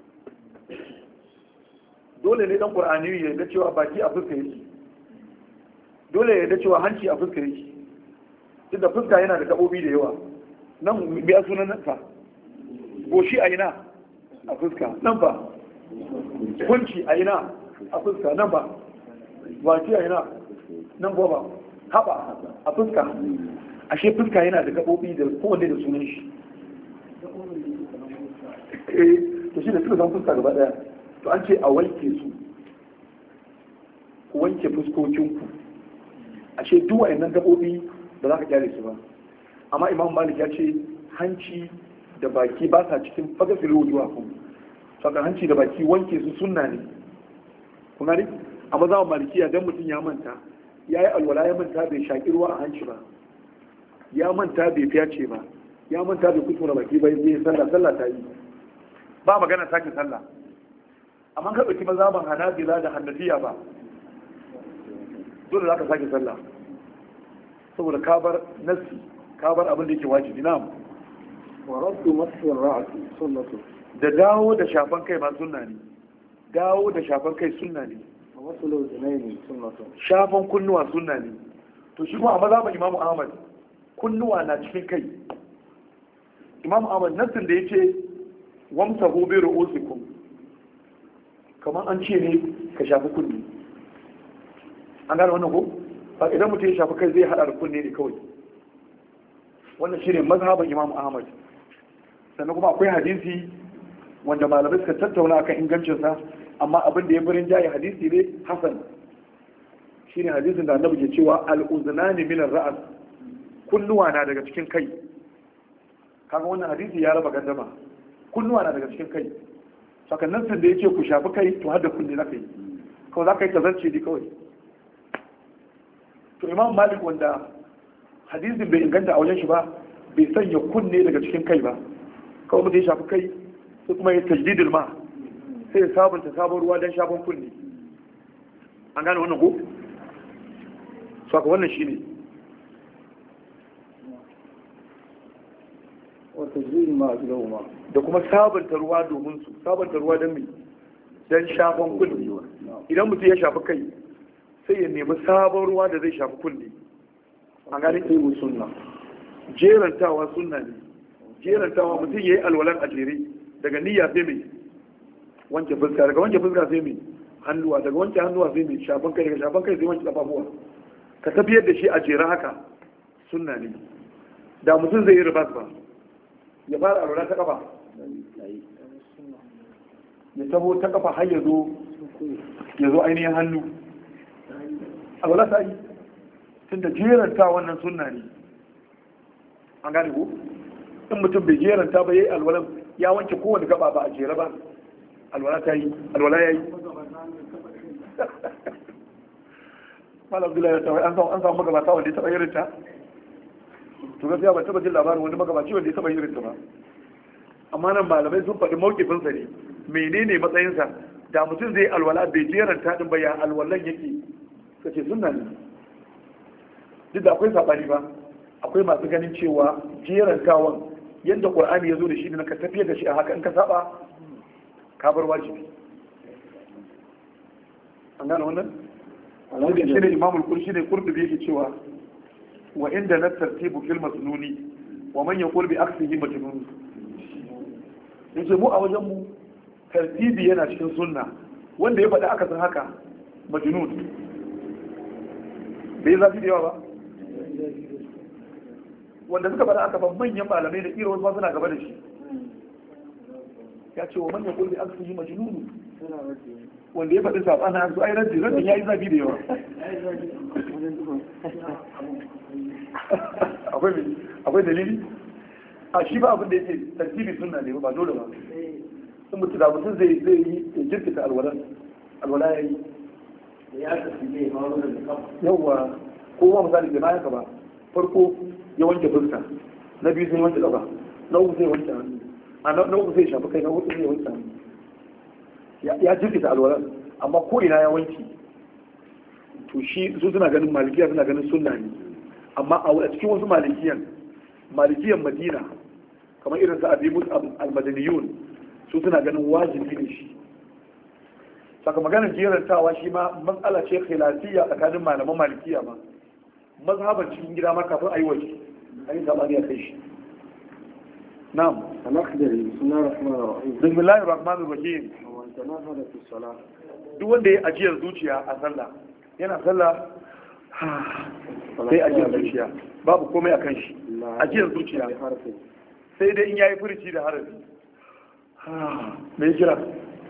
dole ne dan qur'ani ya ga cewa baki a fuska yake dole ya ga cewa hanci a fuska yake duk da fuska yana da gabobi da yawa nan biya sunan nan fa goshi a ina a fuska nan fa kunci a ina a fuska nan ba baki a ina nan ba haba a fuska ashe fuska yana da gabobi da kowanne da sunan shi to shi da suka san fuska gaba daya to an ce a wanke su ku wanke fuskokinku ashe duk wa'annan gabobi ba za ka kyale su ba amma imam malik ya ce hanci da baki ba sa cikin fagafin rujuwa ku saka hanci da baki wanke su sunna ne kuna ne amma za mu malikiya dan mutum ya manta ya yi alwala ya manta bai shaƙi ruwa a hanci ba ya manta bai fiyace ba ya manta bai kuskura baki ba zai sallah ta yi ba magana sake sallah. Amma ka ɗauki mazhaban Hanabila da Hanafiya ba, dole za ka sake sallah saboda ka bar nassi, ka bar abin da yake wajibi. Na'am. wa raddu mashi ra'si sunnatu, Da dawo da shafan kai ma sunna ne. Dawo da shafan kai sunna ne. wa maslu zunaini sunnatu. Shafan kunnuwa sunna ne. To shi kuma a mazhaban Imam Ahmad kunnuwa na cikin kai. Imam Ahmad nassin da yace wamsahu bi ru'usikum, kamar an ce ne ka shafi kunni. An gane wannan ko? Ba idan mutum ya shafi kai zai hada da kunne ne kawai. Wannan shine mazhaban Imam Ahmad. Sannan kuma akwai hadisi wanda malamai suka tattauna akan ingancinsa, amma abin da ya farin jaye hadisi ne hasan. Shine hadisin da Annabi ke cewa al-uzunani min ar-ra's, kunnuwa na daga cikin kai. Kaga wannan hadisi ya raba gaddama. Kunnuwa na daga cikin kai. Sakannan sun da yake ku shafi kai to har da kunne na kai. Kawai za ka yi tazarce ne kawai. To Imam Malik wanda hadisin bai inganta a wajen shi ba, bai sanya kunne daga cikin kai ba. Kawai mutum ya shafi kai sai kuma ya tajdidul ma, sai ya sabunta sabon ruwa don shafin kunne. An gane wannan ko? Saka wannan shi ne. wata jiri ma a gidan ma, Da kuma sabunta ruwa domin su, sabunta ruwa don mai, don shafin kunne. Idan mutum ya shafi kai sai ya nemi sabon ruwa da zai shafi kunne. An gane? sai mu sunna. Jerantawa sunna ne. Jerantawa mutum ya yi alwalan a jere, daga niyya sai mai wanke fuska, daga wanke fuska sai mai hannuwa, daga wanke hannuwa sai mai shafan kai, daga shafan kai sai wanke kafafuwa. Ka tafiyar da shi a jere haka sunna ne. Da mutum zai yi ribas ba, ya fara alwala ta kafa, ya tabo ta kafa har ya zo ainihin hannu. Alwala ta yi, tun da jeranta wannan sunna ne. An gane ko? In mutum bai jeranta ba ya yi alwalan, ya wanke kowane gaba ba a jere ba, alwala ta yi, alwala ya yi. Malam Abdullahi ya tawai an samu magabata wanda ya taɓa irin ta. To gaskiya ba taɓa jin labarin wani magabaci wanda ya taɓa irin ta ba. Amma nan malamai sun faɗi mawkifinsa ne, menene matsayinsa, da mutum zai alwala bai jeranta din ba ya alwalan yake, ka ce sunna ne. Duk da akwai saɓani ba, akwai masu ganin cewa jerantawan yadda Qur'ani ya zo da shi ne ka tafiyar da shi a haka, in ka saba ka bar wajibi. An gane wannan? Shi ne Imamul Qurtubi ne Qurtubi yake cewa wa inda na tartibu fil masnuni wa man yaqul bi aksihi majnun. Yace mu a wajen mu tartibi yana cikin sunna, wanda ya faɗi aka san haka majnun. Bai zafi da yawa ba. Wanda suka faɗa aka ban manyan malamai da irin wasu suna gaba da shi. Ya ce wa man yaqul bi aksihi majnun. Wanda ya faɗi saɓana an su ai rajin ya yi zafi da yawa. Akwai dalili? A shi ba abin da yake tartibi sunna ne ba dole ba. Sun mutu da mutum zai yi ya jirkita alwala ya yi. Yawwa, ko ma misali da bayan ka ba. Farko ya wanke fuska, na biyu sai wanke ƙafa, na uku sai wanke hannu, na uku sai shafi kai, na uku sai wanke hannu. Ya jirkita alwalar, amma ko ina ya wanki. To shi su suna ganin malikiya suna ganin sunna ne, amma a cikin wasu malikiyan Madina kamar irin sa Abi Musa al-Madaniyun su suna ganin wajibi ne shi. Saka maganar jerantawa shi ma matsala ce khilafiyya tsakanin malaman malikiya ma. Mazhaban cikin gida ma kafin ayi waje ayi sabani a kai shi. Na'am. Al-Akhdari, Bismillahir Rahmanir Rahim. Duk wanda ya ajiyar zuciya a sallah, yana sallah sai ajiyar zuciya babu komai a kan shi. Ajiyar zuciya sai dai in yayi furici da harafi. Mai jira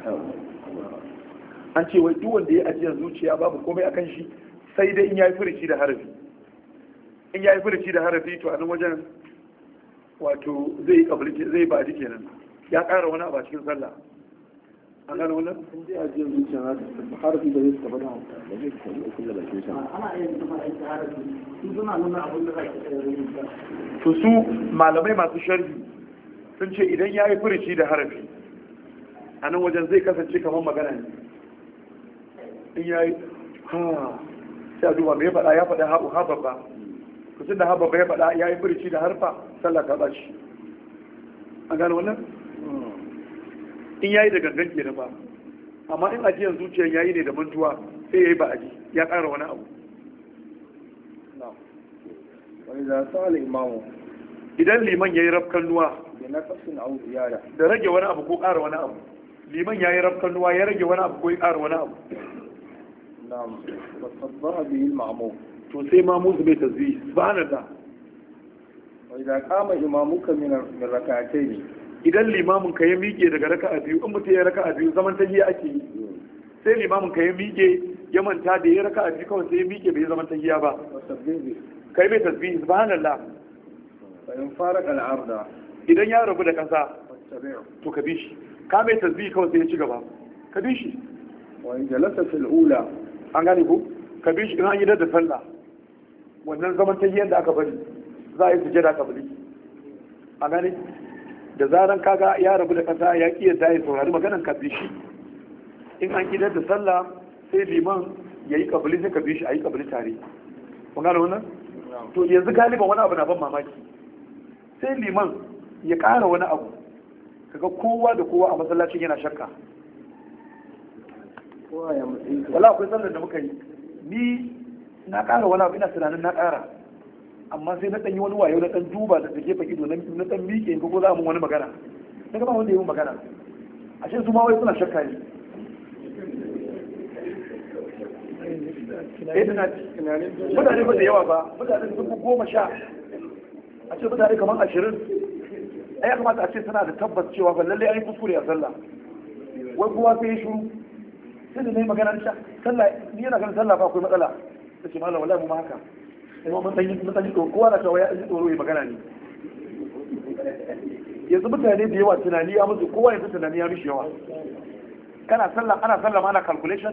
an ce wai duk wanda ya ajiyar zuciya babu komai a kan shi sai dai in yayi furici da harafi. In yayi furici da harafi to a nan wajen wato zai yi ba kenan, ya ƙara wani abu a cikin sallah. An gano wannan? Sun je ajiyar zuciya na harafi da zai taɓa da hauka. Ana iya zama aiki harafi, su suna nuna abin da za ki rubuta. To su malamai masu sharhi sun ce idan ya yi furici da harafi a nan wajen zai kasance kamar magana ne in ya yi ha sai a duba mai faɗa ya faɗa ha babba kusan da ha babba ya faɗa ya yi furici da harfa sallah ta ɓaci an gane wannan in ya yi da gangan ke ba amma in ajiyar zuciyar ya yi ne da mantuwa sai ya yi ba'aji ya ƙara wani abu wani za su ala imamu idan liman ya yi rafkan nuwa da na kasin abu ziyara da rage wani abu ko ƙara wani abu liman ya yi rafkan nuwa ya rage wani abu ko ya ƙara wani abu na'am wa sabbaha bihi al-ma'mum to sai mamu zai tasbih subhanallah wa idza qama imamuka min rak'atayn idan limamin ka ya miƙe daga raka'a biyu in mutum ya raka'a biyu zaman tahiyya ake yi sai limamin ka ya miƙe ya manta da ya raka'a biyu kawai sai ya miƙe bai zaman tahiyya ba kai mai tasbih subhanallah fa in farqa al-arda idan ya rabu da kasa to ka bi shi ka mai tasbih kawai sai ya ci gaba ka bi shi wa in jalasa fil ula an gane ko ka bi shi in an yi da sallah wannan zaman tahiyyar da aka bari za a yi sujada kabli an gane da zaran kaga ya rabu da kasa ya ƙi yadda ya saurari maganan ka bi shi in an idar da sallah sai liman ya yi kabili sai ka bi shi a yi kabili tare kun gane wannan to yanzu galiban wani abu na ban mamaki sai liman ya ƙara wani abu kaga kowa da kowa a masallacin yana shakka wala akwai sallar da muka yi ni na ƙara wani abu ina tunanin na ƙara amma sai na ɗanyi wani wayo na ɗan duba da gefe ido na ɗan miƙe in ko za mu wani magana na gaba wanda ya yi magana a shi su ma wai suna shakka ne mutane ba da yawa ba mutane sun fi 10 a ce mutane kamar 20 ai ya kamata a ce suna da tabbas cewa ba lallai an yi kuskure a sallah wai kowa sai ya shuru sai da na yi magana sha sallah ni yana ganin sallah ba akwai matsala ta ce malam wallahi mu ma haka kuma mun san tsoro kowa na cewa ya ji tsoro ya magana ne yanzu mutane da yawa tunani ya musu kowa yanzu tunani ya mishi yawa kana sallah ana sallah ma ana calculation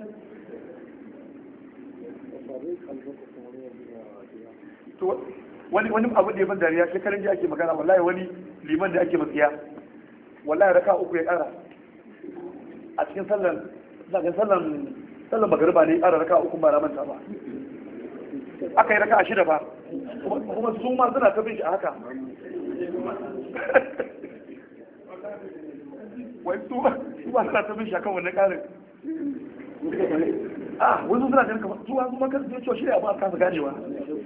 to wani abu da ya ban dariya shekarun ji ake magana wallahi wani liman da ake matsiya wallahi raka uku ya kara a cikin sallan magariba ne kara raka uku ba na manta ba aka yi raka 6 ba kuma su ma suna ta bin shi a haka wai su ba suna ta bin shi akan wannan karin wasu suna ganin kamar su ma kan zai cewa shirya ba a kasa ganewa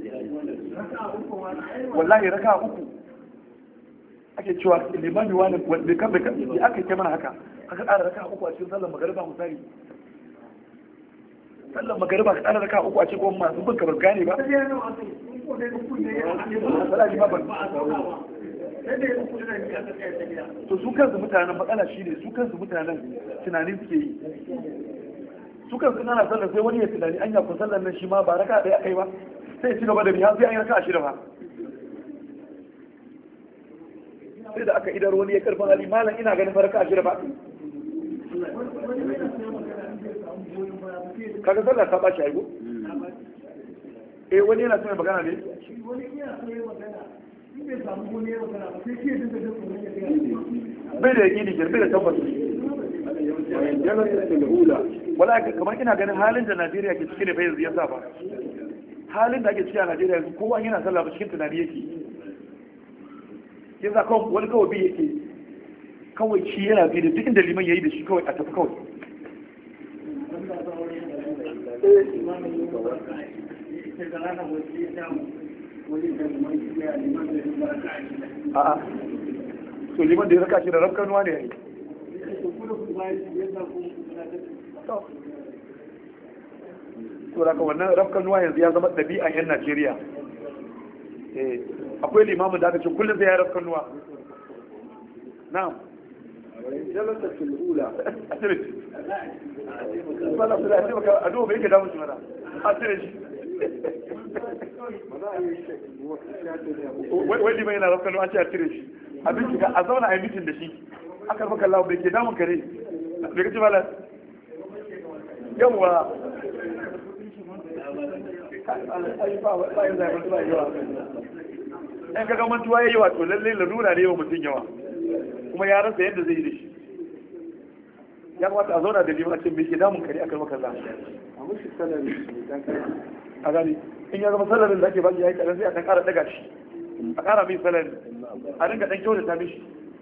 wallahi raka uku ake cewa limami wani bai kan aka yi mana haka aka ƙara raka uku a cikin sallan magariba misali sallan magariba ka ƙara raka uku a cikin masu bin kamar gane ba to su kansu mutanen matsala shi ne su kansu mutanen tunanin suke yi su kansu ana sallar sai wani ya tunani an yakun sallar nan shi ma ba raka ɗaya aka yi ba sai ya ci gaba da biya sai an yi raka 6 ba sai da aka idar wani ya karfin hali malam ina ganin farka 6 ba kaga sallar ta ɓaci aigo wani yana so ya magana ne bai da yaƙini ke bai da tabbatu wala kamar ina ganin halin da Najeriya ke ciki ne bai yanzu yasa ba halin da ake ciki a Najeriya yanzu kowa yana sallah ba cikin tunani yake yasa kawai wani kawai bi yake kawai shi yana bi da duk inda liman yayi da shi kawai a tafi kawai a'a to liman da ya raka shi da rafkanuwa ne yayi to daga wannan rafkanuwa yanzu ya zama ɗabi'an 'yan Najeriya akwai limamin da aka ce kullum sai ya rafkanuwa na'am jalasa fil ula a cire shi ba su da taimaka a duba yake damun shi mana a cire shi wai liman yana rafkanuwa a ce a cire shi a bincika a zauna a yi mitin da shi aka rufa kallawa bai ke damun kare bai ka ci malar yawwa ɗan kaga mantuwa ya yi wato lallai lalura ne wa mutum yawa kuma ya rasa yadda zai yi da shi ya kamata a zauna da liman a ce me ke damun kare akan makalla a mushi salari ne dan kai a gani in ya zama salarin da ake baki ya yi kaɗan sai a ɗan ƙara ɗaga shi a ƙara mai salari a ringa ɗan kyautata mishi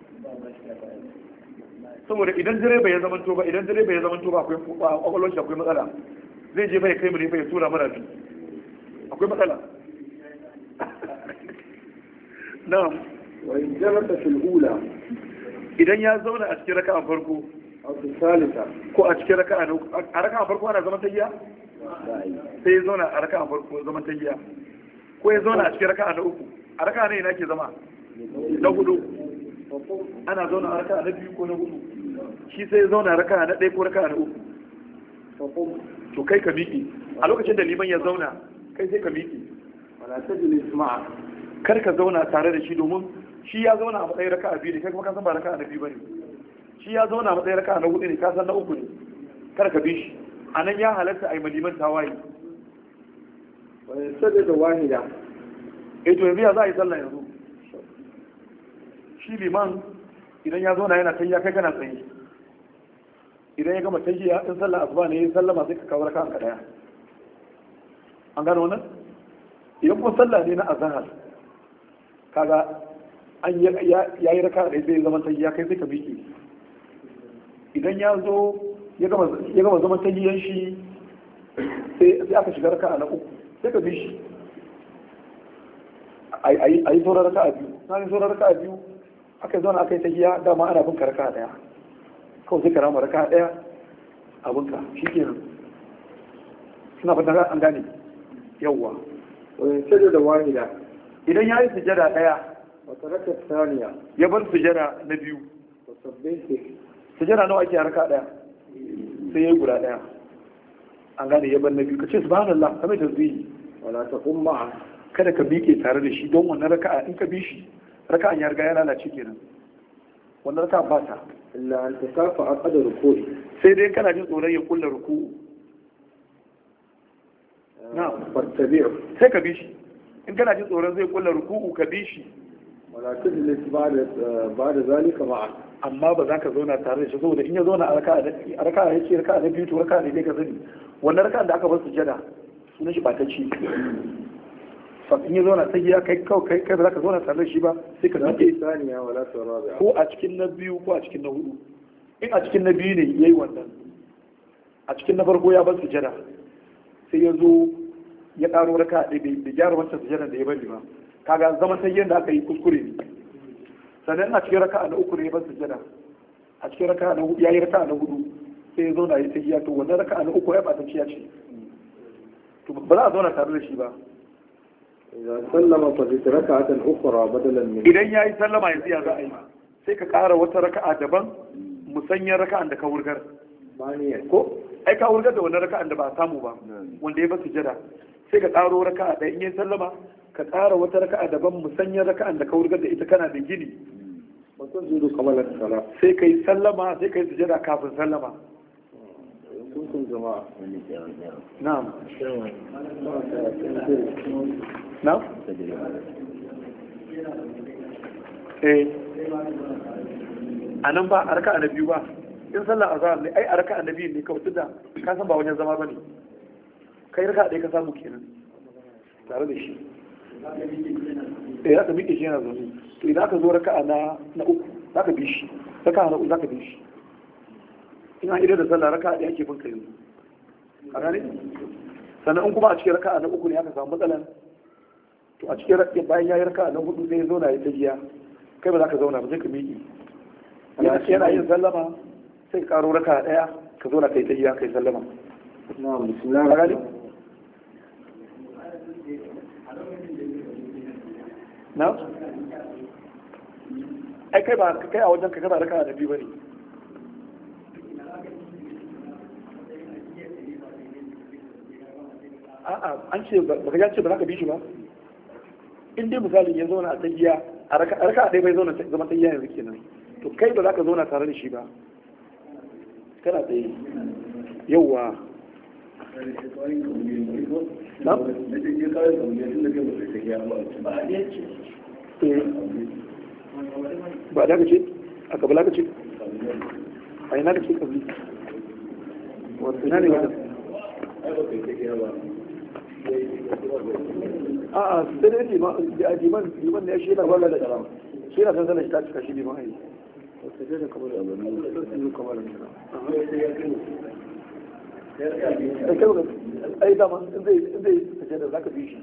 saboda idan direba ya zama toba akwai kwakwalwar shi akwai matsala zai je bai kai mu ne bai tura mara bi akwai matsala na'am wa in jalasa fil ula idan ya zauna a cikin raka'a farko aw fi salisa ko a cikin raka'a a raka'a farko ana zaman tayyiya sai ya zauna a raka'a farko zaman tayyiya ko ya zauna a cikin raka'a na uku a raka'a ne ke zama na hudu ana zauna a raka'a na biyu ko na hudu shi sai ya zauna a raka'a na ɗaya ko raka'a na uku to kai ka miƙe a lokacin da liman ya zauna kai sai ka miƙe wala tajlis ma'a kar ka zauna tare da shi domin shi ya zauna a matsayin raka'a biyu ne kai kuma ka san ba raka'a na biyu bane shi ya zauna a matsayin raka'a na hudu ne ka san na uku ne kar ka bi shi anan ya halatta ai maliman tawaye wa sajada wahida to yanzu ya za a yi sallah yanzu shi liman idan ya zauna yana tayya kai kana tsaye idan ya gama tayya in sallah asuba ne ya sallama sai ka kawo raka'a ka daya an gano wannan idan kuma sallah ne na azhar kaga an ya yi raka'a da zai zama tayya kai sai ka miƙe idan ya zo ya gama zaman tayyan shi sai aka shiga raka'a na uku sai ka bi shi a yi sauran raka'a biyu na yi sauran raka'a biyu aka zauna aka yi tayya dama ana bin ka raka'a daya kawai sai ka rama raka'a daya abinka shi ke nan suna fata an gane yawwa wa sajada wahida idan ya yi sujada daya wata raka saniya ya bar sujada na biyu wasabbihi sujada nawa ake raka daya sai ya yi guda daya an gane ya bar na biyu ka ce subhanallah kamar tasbihi wala taqum ma'a kada ka miƙe tare da shi don wannan raka'a in ka bi shi raka'an ya riga ya lalace kenan wannan raka'a ba ta illa an takafa aqda ruku'i sai dai kana jin tsoron ya kulla ruku'u na fattabi'u sai ka bi shi in kana jin tsoron zai kulla ruku'u ka bi shi wala tajlis ba'da zalika ma'a amma ba za ka zauna tare da shi saboda in ya zauna a raka'a ya ce raka'a na biyu to raka'a ne dai ka sani wannan raka'a da aka bar sujada sunan shi batacci in ya zauna ta giya kai kawai kai ba za ka zauna tare da shi ba sai ka zaɓe saniya wala tarabi'a ko a cikin na biyu ko a cikin na hudu in a cikin na biyu ne yayi wannan a cikin na farko ya bar sujada sai ya zo ya ƙaro raka'a ɗaya bai gyara wancan sujadan da ya bari ba kaga zaman tayyan da aka yi kuskure ne sannan a cikin raka'a na uku ne ban sujjada a cikin raka'a na hudu yayi raka'a na hudu sai ya zauna ya tafiya to wannan raka'a na uku ya bata ciya ce to ba za a zauna tare da shi ba idan sallama fa zai raka'atan ukhra badalan min idan yayi sallama yanzu ya za a yi sai ka ƙara wata raka'a daban musanyen raka'an da ka wurgar maniya ko ai ka wurgar da wannan raka'an da ba a samu ba wanda ya ba sujjada sai ka ƙaro raka'a ɗaya in yayi sallama ka ƙara wata raka'a daban musanyen raka'an da ka wurgar da ita kana da gini mutum zuwa kamar sala sai ka yi sallama sai ka yi sujada kafin sallama kuntum jama'a na'am na'am a nan ba a raka'a na biyu ba in sallar azhar ne ai a raka'a na biyu ne kawai tunda ka san ba wajen zama bane kai raka'a ɗaya ka samu kenan tare da shi za ka miƙe shi yana zaune to idan aka zo raka'a na uku za ka bi shi raka'a na uku za ka bi shi in an idar da sallah raka'a ɗaya ake bin ka yanzu a gane sannan in kuma a cikin raka'a na uku ne aka samu matsalan to a cikin bayan ya yi raka'a na hudu sai ya zauna ya tafiya kai ba za ka zauna ba sai ka miƙe yana yin sallama sai ka karo raka'a ɗaya ka zauna kai tafiya kai sallama na'am bismillah na? ai kai ba kai a wajen ka kana raka da biyu bane a'a an ce ba ka ce ba za ka bi shi ba in dai misali ya zauna a tsakiya a raka ɗaya bai zauna zama tsakiya yanzu kenan to kai ba za ka zauna tare da shi ba kana tsaye yauwa na? ba da ka ce a kabila ka ce a ina da ke kabli wato ina ne wajen a'a sai dai liman ne shi yana wala da karama shi yana san sanar shi ta cika shi liman ai wata je da kamar da abin kamar da ai dama in zai tafiya da zaka bi shi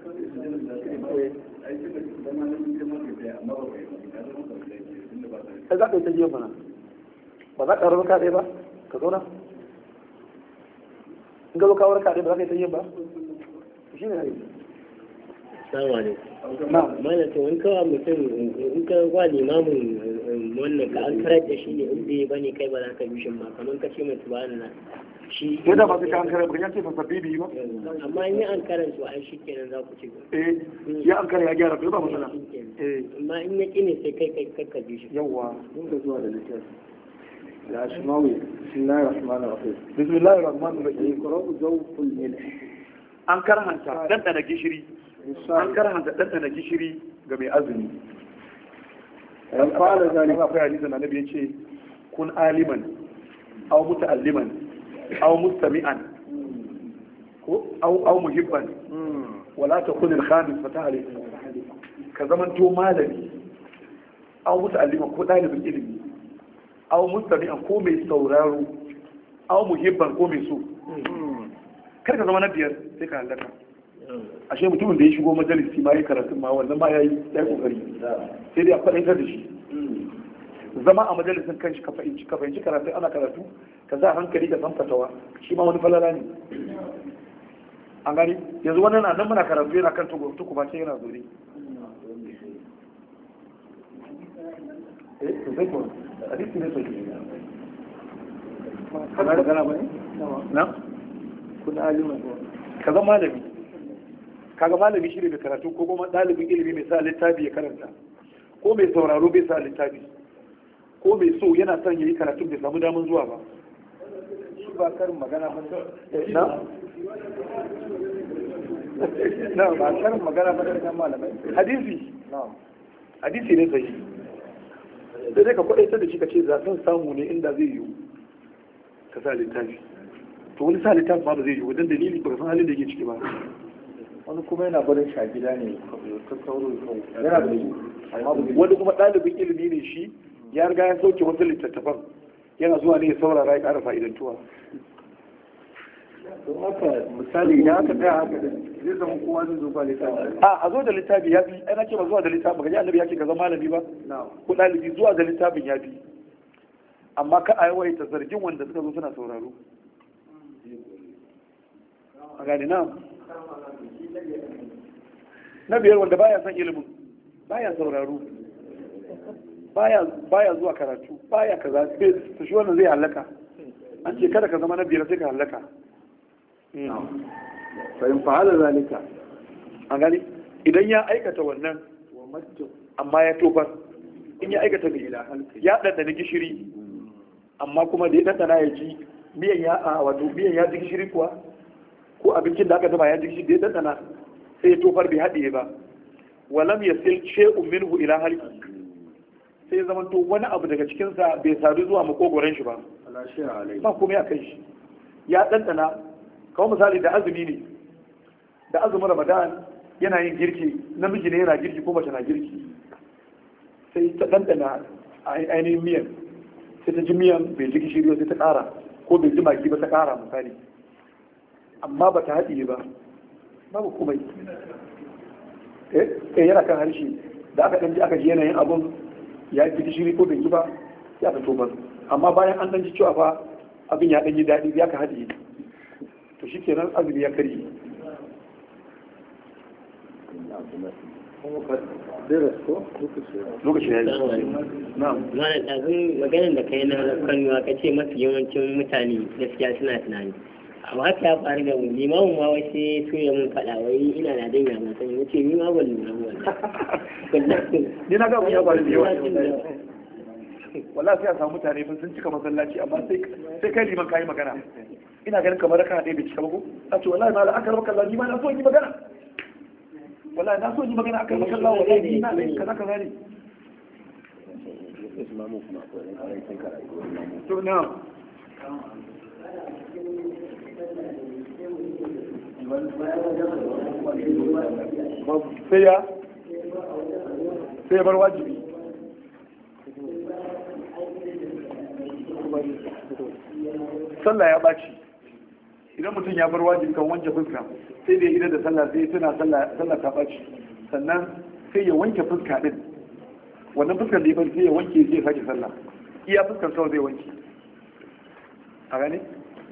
sai za ka yi ta jiya mana ba za ka rabu ka ɗaya ba ka zauna in gaba kawar ka ɗaya ba za ka yi ta jiya ba shi ne hari Salamu alaikum. Malaka wani kawai mutum in ka ba limamin wannan ka an karar da shi ne in bai bane kai ba za ka bishin ma kamar ka ce mai subhanallah shi yadda ba su ka an karar ba ya ce fa sabbi ba amma in yi an karar su ai shikenan za ku ci ya an karar ya gyara ba matsala amma in ya ƙi ne sai kai ka bishin yawa mun da zuwa da littafi da ashmawi bismillahir rahmanir rahim bismillahir rahmanir rahim qra'u zawful milh an karhanta dandana gishiri an karhanta dandana gishiri ga mai azumi an fara zalika akwai hadisin annabi yace kun aliman aw muta'alliman aw mustami'an ko aw muhibban wala takun al-khamis fatahli ka zamanto malami aw muta'alliman ko dalibin ilimi aw mustami'an ko mai sauraro aw muhibban ko mai so kar ka zama na biyar sai ka halaka ashe mutumin da ya shigo majalisi ma ya karatu ma wannan ma ya yi kokari sai dai a faɗaitar da shi zama a majalisin kanshi ka fahimci karatu ana karatu ka sa hankali ka san fatawa shi ma wani falala ne an gani yanzu wannan na nan muna karatu yana kan tukuma ce yana zuri to zai kuwa hadisi ne soke kana da gana bane na kun alima ka zama malami kaga malami shi ne mai karatu ko kuma ɗalibin ilimi mai sa littafi ya karanta ko mai sauraro bai sa littafi ko mai so yana son ya yi karatu bai samu damar zuwa ba shi ba karin magana ba na ba karin magana ba da malamai hadisi hadisi ne sai sai dai ka kwaɗaitar da shi ka ce zafin samu ne inda zai yiwu ka sa littafi to wani sa littafi ba zai yiwu don dalili ba san halin da yake ciki ba wani kuma yana barin shi a gida ne ta sauro yana da yi wani kuma ɗalibin ilimi ne shi ya riga ya sauke wasu littattafan yana zuwa ne ya saurara ya ƙara fa'idantuwa don haka misali idan aka tsaya haka da zai zama kowa zai zo ba littafi a zo da littafi ya fi ana ce ba zuwa da littafi ga annabi ya ce ka zama malami ba ko ɗalibi zuwa da littafin ya fi amma ka a yawaita zargin wanda suka zo suna sauraro a gani na biyar wanda baya son ilimin baya sauraro baya zuwa karatu baya kaza to shi wannan zai halaka an ce kada ka zama na biyar sai ka halaka fahim fa'ala zalika an gani idan ya aikata wannan amma ya tofar in ya aikata da ya ɗanɗana gishiri amma kuma da ya ɗanɗana ya ji miyan ya ji gishiri kuwa ko abincin da aka zama ya ji gishiri da ya ɗanɗana sai ya tofar bai haɗiye ba walam ya sil shay'un minhu ila halki sai zama to wani abu daga cikinsa bai sadu zuwa makogoron shi ba ba komai a kai shi ya ɗanɗana kawai misali da azumi ne da azumin ramadan yana yin girki namiji ne yana girki ko mace na girki sai ta ɗanɗana ainihin miyan sai ta ji miyan bai ji gishiri sai ta ƙara ko bai ji magi ba ta ƙara misali amma ba ta haɗiye ba babu komai yana kan harshe da aka ɗan ji aka ji yanayin abun ya ji gishiri ko bai ji ba ya ka tobar amma bayan an ɗan ji cewa fa abin ya ɗan yi daɗi ya ka haɗiye to shi kenan azumi ya karye lokaci ya yi mana ɗazin maganin da kai na kanuwa ka ce mafi yawancin mutane gaskiya suna tunani amma haka ya faru da mu limamin ma wai sai so ya mun faɗa wai ina na danya ban sani nace ni ma ban lura wannan ni na ga mun ya faru da yawa wallahi sai a samu mutane sun cika masallaci amma sai kai liman kai magana ina ganin kamar kana ɗaya bai cika ba ko a ce wallahi malam aka raba kallaji ma na so yi magana wallahi na so yi magana aka raba kallaji wallahi ni na kaza kaza ne su mamu kuma akwai wani karancin karatu wani mamu. to na sai ya bar wajibi. Sallah ya ɓaci idan mutum ya bar wajibi kan wanke fuska sai da idan da sallah sai tuna sallah ta ɓaci sannan sai ya wanke fuska din wannan fuskar da ya bari sai ya wanke zai sake sallah iya fuskar kawai zai wanke a gane?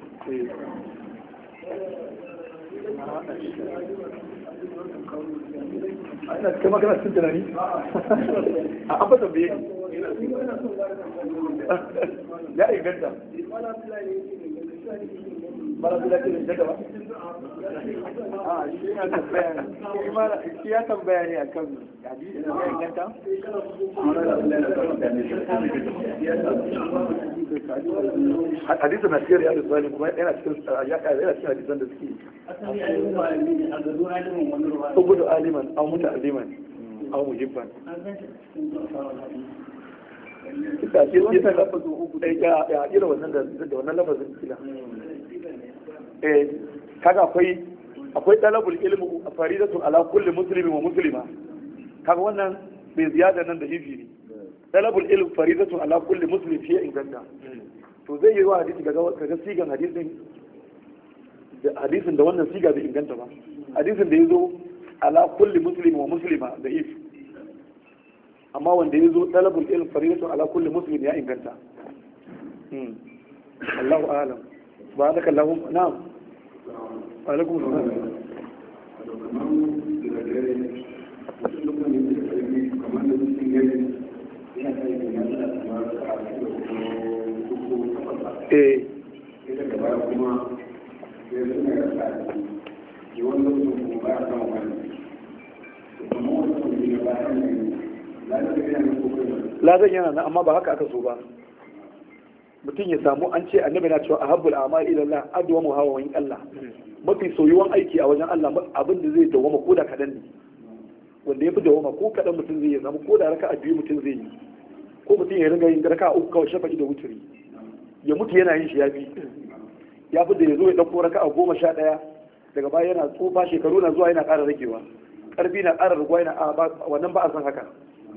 ana cikin magana cikin tunani a an fasa biye ya inganta mara bila ke da gaba shi ya tambaya ne akan hadisi da ya inganta hadisin na cikin riyadu sani kuma yana cikin hadisan da suke ubudu aliman an mutu aliman an muhibban kisa ce kisa lafazin uku ya ira wannan da wannan lafazin kila kaga akwai talabul ilmi faridatun ala kulli muslimin wa muslima kaga wannan bai ziyada nan da hifi ne talabul ilmi faridatun ala kulli muslim shi inganta to zai yi wa hadisi kaga sigan hadisin da wannan siga bai inganta ba hadisin da yazo ala kulli muslim wa muslima da hifi amma wanda yazo talabul ilmi faridatun ala kulli muslim ya inganta Allahu a'lam subhanaka allahumma na'am alaikum salam ladan yana nan amma ba haka aka so ba mutum ya samu an ce annabi na cewa ahabbul a'mali ila Allah adwamu hawa wa in Allah mafi soyuwan aiki a wajen Allah abin da zai dawama ko da kadan ne wanda ya fi dawama ko kadan mutum zai yi zama ko da raka'a biyu mutum zai yi ko mutum ya ringa yin raka'a uku kawai shafa'i da wuturi ya mutu yana yin shi ya fi da ya zo ya dauko raka'a 11 daga baya yana tsufa shekaru na zuwa yana ƙara ragewa ƙarfi na ƙara raguwa yana wannan ba a san haka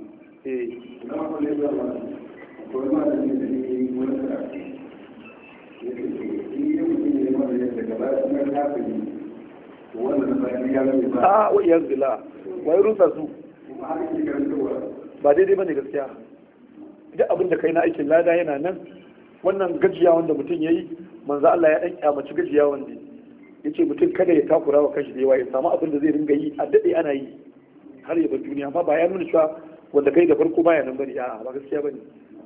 wa iyaz billah wai rusa su ba daidai bane gaskiya duk abin da kai na aikin lada yana nan wannan gajiya wanda mutum yayi manzo Allah ya dan kyamaci gajiya wanda yace mutum kada ya takura wa kanshi da yawa ya samu abin da zai ringa yi a dade ana yi har ya bar duniya amma ba ya nuna cewa wanda kai da farko baya nan bane a ba gaskiya bane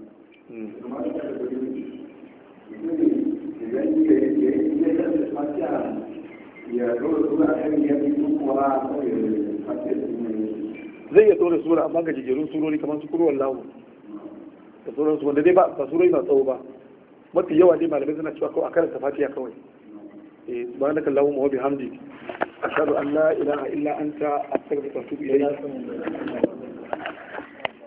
zai iya tsora sura amma ga jijerun surori kamar su kurwan lahu da sauransu wanda dai ba surori na tsawo ba mafi yawa dai malamai suna cewa kawai a karanta fatiha kawai subhanaka allahumma wa bihamdika ashhadu an la ilaha illa anta astaghfiruka wa atubu ilayk